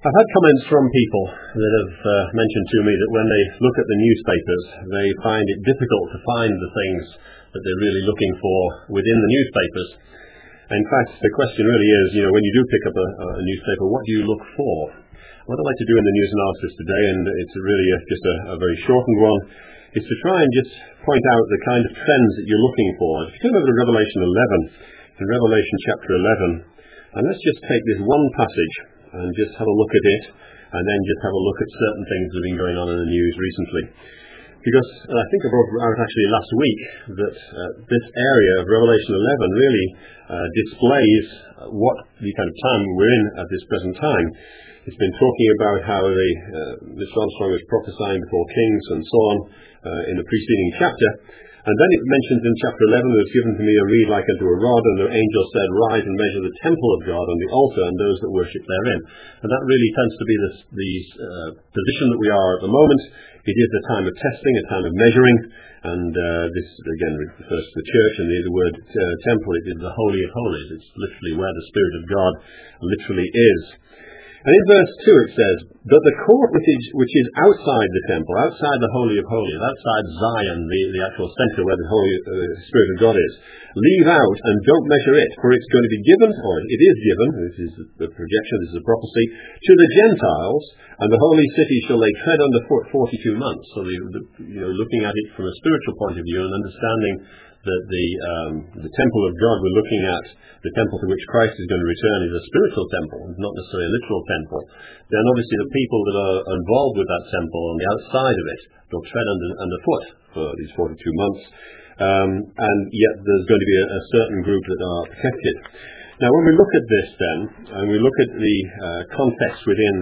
I've had comments from people that have mentioned to me that when they look at the newspapers, they find it difficult to find the things that they're really looking for within the newspapers. In fact, the question really is, when you do pick up a newspaper, what do you look for? What I'd like to do in the news analysis today, and it's really just a very shortened one, is to try and just point out the kind of trends that you're looking for. If you turn over to Revelation 11, in Revelation chapter 11, and let's just take this one passage and just have a look at it, and then just have a look at certain things that have been going on in the news recently. Because I think I brought out actually last week that this area of Revelation 11 really displays what the kind of time we're in at this present time. It's been talking about how Mr. Armstrong was prophesying before kings and so on in the preceding chapter. And then it mentions in chapter 11, "There was given to me a reed like unto a rod, and the angel said, Rise and measure the temple of God and the altar and those that worship therein." And that really tends to be the position that we are at the moment. It is a time of testing, a time of measuring, and this again refers to the church, and the word temple, it is the Holy of Holies. It's literally where the Spirit of God literally is. And in verse 2 it says, "But the court which is outside the temple, outside the Holy of Holies, outside Zion, the actual centre where the Holy Spirit of God is, leave out and don't measure it, for it's going to be given," or it is given, this is the projection, this is a prophecy, "to the Gentiles, and the holy city shall they tread underfoot 42 months." So looking at it from a spiritual point of view and understanding that the temple of God, we're looking at the temple to which Christ is going to return, is a spiritual temple, not necessarily a literal temple. Then obviously the people that are involved with that temple on the outside of it will tread underfoot for these 42 months, and yet there's going to be a certain group that are protected. Now when we look at this then, and we look at the context within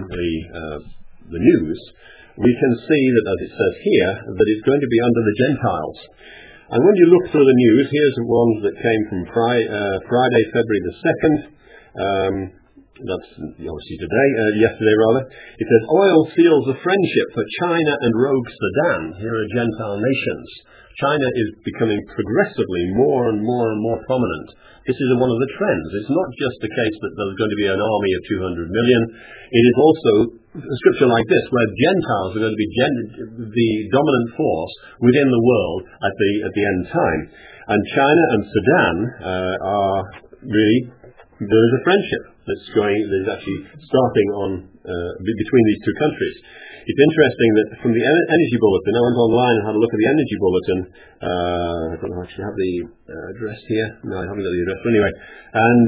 the news, we can see that, as it says here, that it's going to be under the Gentiles. And when you look through the news, here's the ones that came from Friday, February the 2nd. That's obviously yesterday rather. It says, "Oil seals of friendship for China and rogue Sudan." Here are Gentile nations. China is becoming progressively more and more prominent. This is one of the trends. It's not just the case that there's going to be an army of 200 million. It is also a scripture like this, where Gentiles are going to be the dominant force within the world at the end time. And China and Sudan are really, there is a friendship that's actually starting on between these two countries. It's interesting that from the Energy Bulletin, I went online and had a look at the Energy Bulletin. I don't know if I actually have the address here. No, I haven't got the address. But anyway, and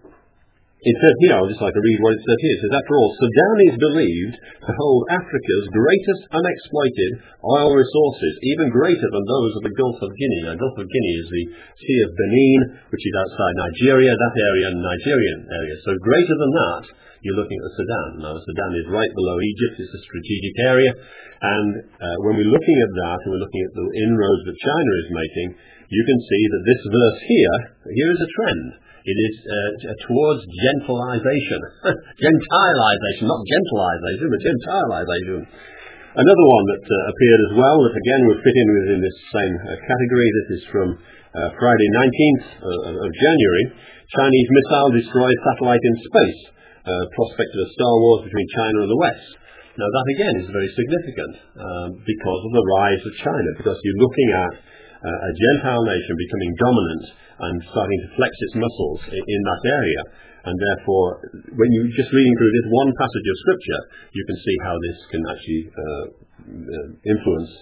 it says here, I'll just like to read what it says here. It says, "After all, Sudan is believed to hold Africa's greatest unexploited oil resources, even greater than those of the Gulf of Guinea." Now, Gulf of Guinea is the Sea of Benin, which is outside Nigeria, that area and the Nigerian area. So greater than that, you're looking at Sudan. Now, Sudan is right below Egypt. It's a strategic area. And when we're looking at that, and we're looking at the inroads that China is making, you can see that this verse here is a trend. It is towards gentilization. Gentilization, not gentilization, but gentilization. Another one that appeared as well, that again would fit in within this same category. This is from Friday 19th of January. "Chinese missile destroys satellite in space. Prospect of a Star Wars between China and the West." Now that again is very significant because of the rise of China, because you're looking at a Gentile nation becoming dominant and starting to flex its muscles in that area. And therefore, when you're just reading through this one passage of Scripture, you can see how this can actually influence.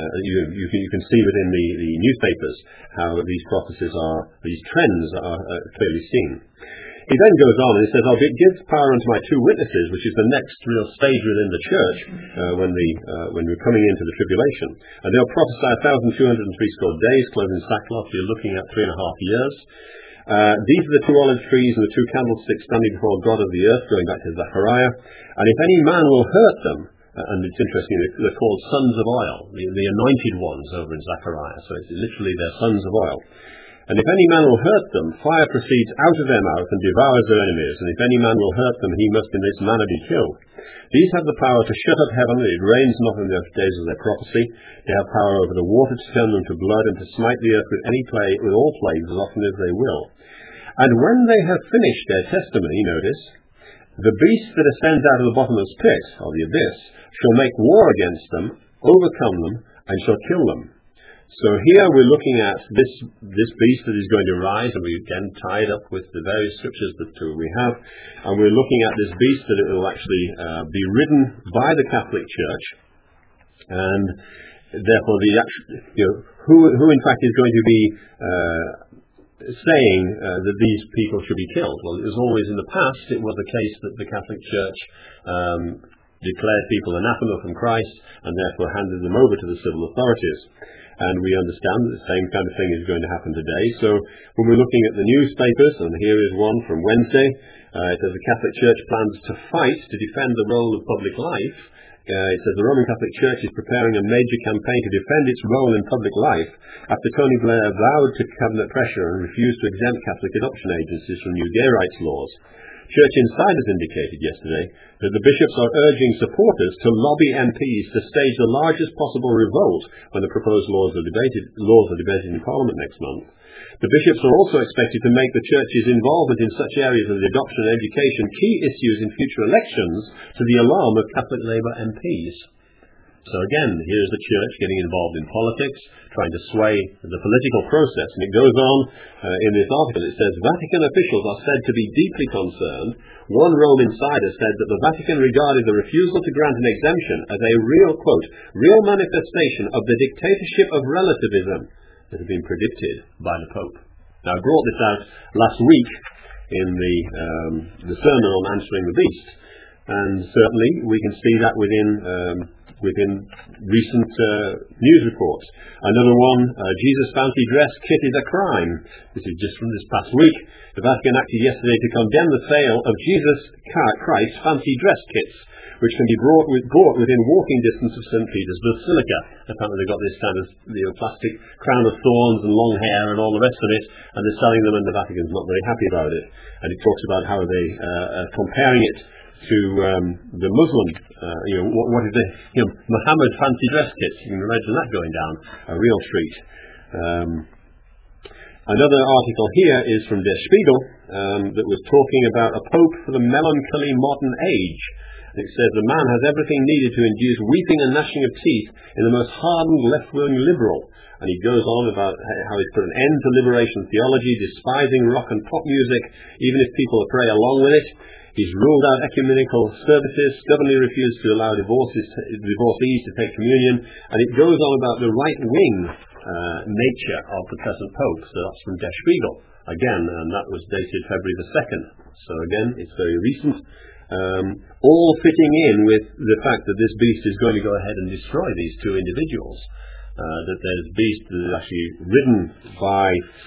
You can see within the newspapers how these prophecies these trends are clearly seen. He then goes on and he says, "I'll give power unto my two witnesses," which is the next real stage within the church when we're coming into the tribulation. "And they'll prophesy 1,260 days, clothed in sackcloth." You're looking at 3.5 years. "These are the two olive trees and the two candlesticks standing before God of the earth," going back to Zechariah. "And if any man will hurt them," and it's interesting, they're called sons of oil, the anointed ones over in Zechariah. So it's literally their sons of oil. "And if any man will hurt them, fire proceeds out of their mouth and devours their enemies. And if any man will hurt them, he must in this manner be killed. These have the power to shut up heaven, and it rains not in the days of their prophecy. They have power over the water to turn them to blood, and to smite the earth with all plagues as often as they will. And when they have finished their testimony," notice, The beast that ascends out of the bottomless pit, or the abyss, shall make war against them, overcome them, and shall kill them. So here we're looking at this beast that is going to rise, and we again tie it up with the various scriptures that we have, and we're looking at this beast that it will actually be ridden by the Catholic Church, and therefore who in fact is going to be saying that these people should be killed? Well, it was always in the past, it was the case that the Catholic Church declared people anathema from Christ and therefore handed them over to the civil authorities. And we understand that the same kind of thing is going to happen today. So when we're looking at the newspapers, and here is one from Wednesday, it says the Catholic Church plans to fight to defend the role of public life. It says the Roman Catholic Church is preparing a major campaign to defend its role in public life after Tony Blair vowed to cabinet pressure and refused to exempt Catholic adoption agencies from new gay rights laws. Church insiders indicated yesterday that the bishops are urging supporters to lobby MPs to stage the largest possible revolt when the proposed laws are debated in Parliament next month. The bishops are also expected to make the Church's involvement in such areas as adoption and education key issues in future elections, to the alarm of Catholic Labour MPs. So again, here's the Church getting involved in politics, trying to sway the political process. And it goes on in this article, it says, Vatican officials are said to be deeply concerned. One Rome insider said that the Vatican regarded the refusal to grant an exemption as a real, quote, real manifestation of the dictatorship of relativism that had been predicted by the Pope. Now, I brought this out last week in the sermon on Answering the Beast, and certainly we can see that within recent news reports. Another one, Jesus fancy dress kit is a crime. This is just from this past week. The Vatican acted yesterday to condemn the sale of Jesus Christ fancy dress kits, which can be bought within walking distance of St. Peter's Basilica. Apparently they've got this kind of plastic crown of thorns and long hair and all the rest of it, and they're selling them, and the Vatican's not very happy about it. And it talks about how they are comparing it to the Muslim, what is the Muhammad fancy dress kits. You can imagine that going down a real treat. Another article here is from Der Spiegel that was talking about a pope for the melancholy modern age. It says the man has everything needed to induce weeping and gnashing of teeth in the most hardened left-wing liberal. And he goes on about how he's put an end to liberation theology, despising rock and pop music, even if people pray along with it. He's ruled out ecumenical services, stubbornly refused to allow divorcees to take communion, and it goes on about the right-wing nature of the present Pope. So that's from Der Spiegel, again, and that was dated February the 2nd. So again, it's very recent. All fitting in with the fact that this beast is going to go ahead and destroy these two individuals. That this beast is actually ridden by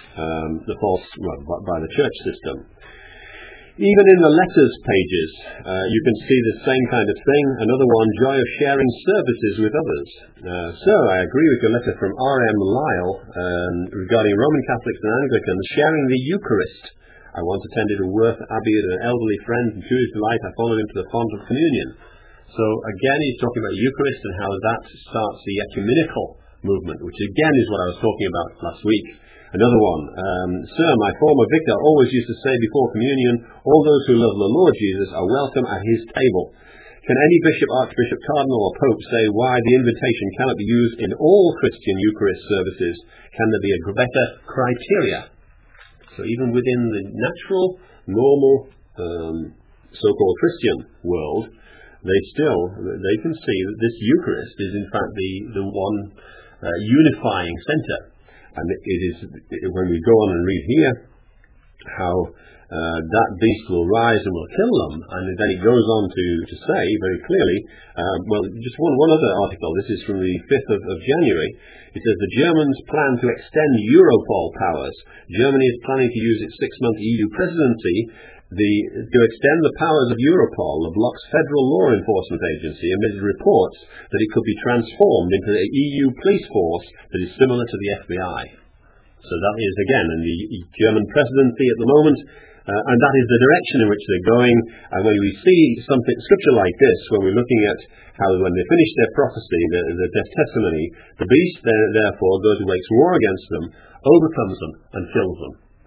by the church system. Even in the letters pages, you can see the same kind of thing. Another one, joy of sharing services with others. Sir, I agree with your letter from R.M. Lyle regarding Roman Catholics and Anglicans sharing the Eucharist. I once attended a Worth Abbey at an elderly friend, and to his delight I followed him to the font of communion. So again, he's talking about Eucharist and how that starts the ecumenical movement, which again is what I was talking about last week. Another one, Sir, my former vicar always used to say before communion, all those who love the Lord Jesus are welcome at his table. Can any bishop, archbishop, cardinal or pope say why the invitation cannot be used in all Christian Eucharist services? Can there be a better criteria? So even within the natural, normal, so-called Christian world, they can see that this Eucharist is in fact the one unifying centre. And it is, when we go on and read here, how that beast will rise and will kill them, and then it goes on to say very clearly, just one other article, this is from the 5th of January, it says the Germans plan to extend Europol powers. Germany is planning to use its 6-month EU presidency to extend the powers of Europol, the bloc's federal law enforcement agency, amid reports that it could be transformed into an EU police force that is similar to the FBI. So that is, again, in the German presidency at the moment, and that is the direction in which they're going. And when we see scripture like this, when we're looking at how when they finish their prophecy, their testimony, the beast therefore goes and makes war against them, overcomes them, and kills them.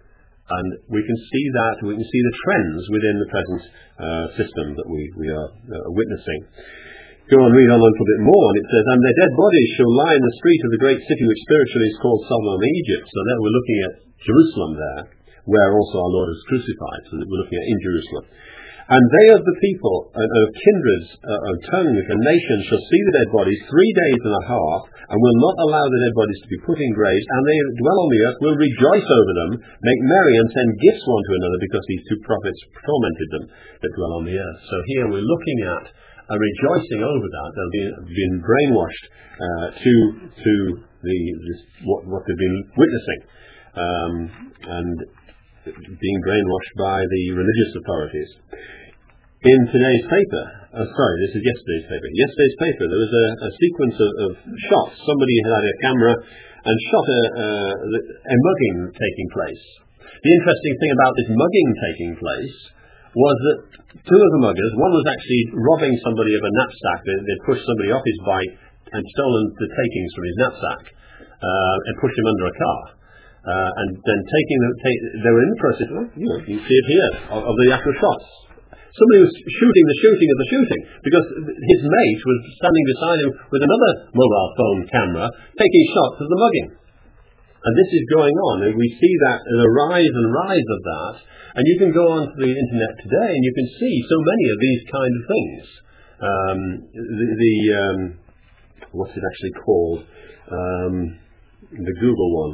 And we can see the trends within the present system that we are witnessing. Go and read on a little bit more, and it says, and their dead bodies shall lie in the street of the great city which spiritually is called Sodom and Egypt. So there we're looking at Jerusalem there, where also our Lord is crucified. So we're looking at in Jerusalem. And they of the people, of kindreds, of tongues and nations shall see the dead bodies 3 days and a half, and will not allow the dead bodies to be put in graves, and they that dwell on the earth will rejoice over them, make merry, and send gifts one to another, because these two prophets tormented them that dwell on the earth. So here we're looking at a rejoicing over that. They've been brainwashed to what they've been witnessing, and being brainwashed by the religious authorities. In today's paper, this is yesterday's paper. Yesterday's paper, there was a sequence of shots. Somebody had a camera and shot a mugging taking place. The interesting thing about this mugging taking place was that two of the muggers, one was actually robbing somebody of a knapsack. They'd pushed somebody off his bike and stolen the takings from his knapsack and pushed him under a car. And then they were in the process, you can see it here, of the actual shots. Somebody was shooting the shooting of the shooting, because his mate was standing beside him with another mobile phone camera, taking shots of the mugging. And this is going on, and we see that the rise and rise of that. And you can go onto the internet today, and you can see so many of these kind of things. What's it actually called? The Google one.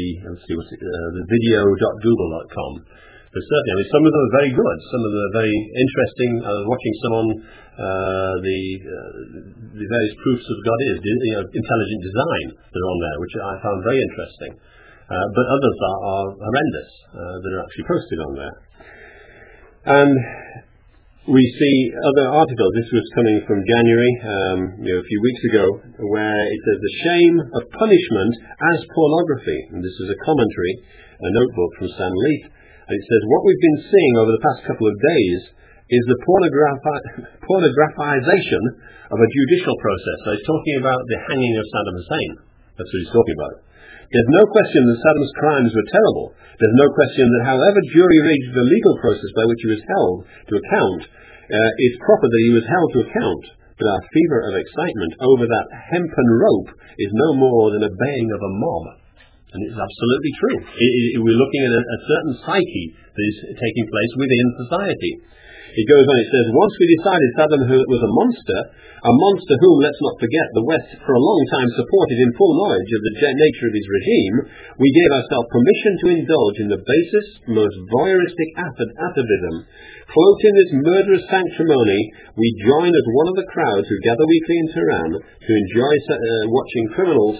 The video.google.com. But certainly, some of them are very good. Some of them are very interesting. I was watching someone, the various proofs of God is, intelligent design that are on there, which I found very interesting. But others are horrendous that are actually posted on there. And we see other articles. This was coming from January, a few weeks ago, where it says the shame of punishment as pornography. And this is a commentary, a notebook from Stan Leith. And it says, what we've been seeing over the past couple of days is the pornographization of a judicial process. So he's talking about the hanging of Saddam Hussein. That's what he's talking about. There's no question that Saddam's crimes were terrible. There's no question that however jury rigged the legal process by which he was held to account, it's proper that he was held to account. But our fever of excitement over that hempen rope is no more than a baying of a mob. And it's absolutely true. We're looking at a certain psyche that is taking place within society. It goes on, it says, once we decided Saddam was a monster whom, let's not forget, the West for a long time supported in full knowledge of the nature of his regime, we gave ourselves permission to indulge in the basest, most voyeuristic atavism. Cloaked in this murderous sanctimony, we join as one of the crowds who gather weekly in Tehran to enjoy watching criminals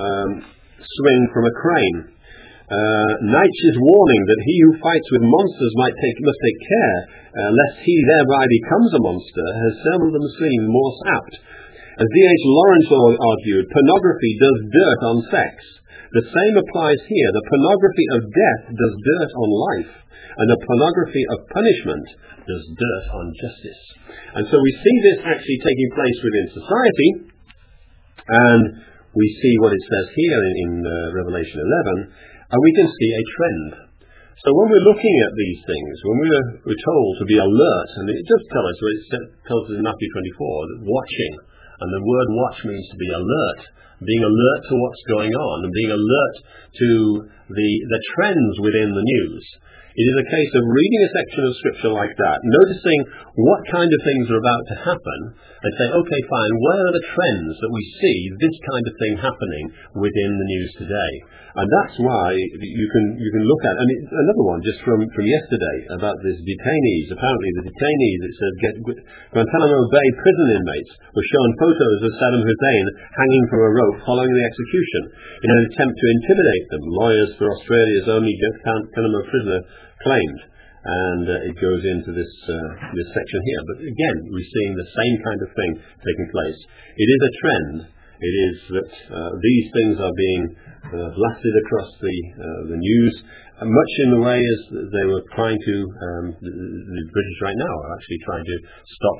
swing from a crane. Nietzsche's warning that he who fights with monsters must take care lest he thereby becomes a monster has seldom seemed more apt. As D.H. Lawrence argued, pornography does dirt on sex. The same applies here. The pornography of death does dirt on life, and the pornography of punishment does dirt on justice. And so we see this actually taking place within society, and we see what it says here in Revelation 11, and we can see a trend. So when we're looking at these things, when we're told to be alert, and it does tell us, it tells us in Matthew 24, that watching, and the word watch means to be alert, being alert to what's going on, and being alert to the trends within the news. It is a case of reading a section of Scripture like that, noticing what kind of things are about to happen, and say, okay, fine, where are the trends that we see this kind of thing happening within the news today? And that's why you can look at, and another one just from yesterday about this detainees. Apparently the detainees, it says, Guantanamo Bay prison inmates were shown photos of Saddam Hussein hanging from a rope following the execution in an attempt to intimidate them. Lawyers for Australia's only Guantanamo prisoner claimed. And it goes into this section here. But again, we're seeing the same kind of thing taking place. It is a trend. It is that these things are being blasted across the news, much in the way as they were trying to, the British right now are actually trying to stop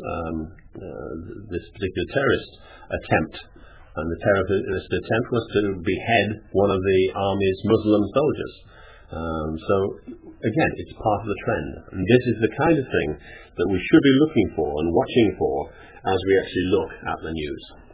this particular terrorist attempt. And the terrorist attempt was to behead one of the army's Muslim soldiers. So again, it's part of the trend, and this is the kind of thing that we should be looking for and watching for as we actually look at the news.